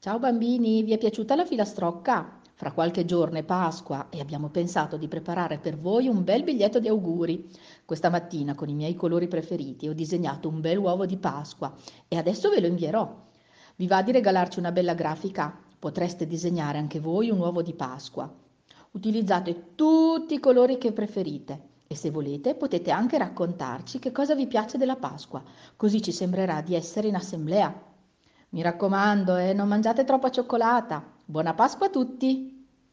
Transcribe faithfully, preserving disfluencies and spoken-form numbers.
Ciao bambini, vi è piaciuta la filastrocca? Fra qualche giorno è Pasqua e abbiamo pensato di preparare per voi un bel biglietto di auguri. Questa mattina con i miei colori preferiti ho disegnato un bel uovo di Pasqua e adesso ve lo invierò. Vi va di regalarci una bella grafica? Potreste disegnare anche voi un uovo di Pasqua. Utilizzate tutti i colori che preferite e se volete potete anche raccontarci che cosa vi piace della Pasqua, così ci sembrerà di essere in assemblea. Mi raccomando, eh, non mangiate troppa cioccolata. Buona Pasqua a tutti!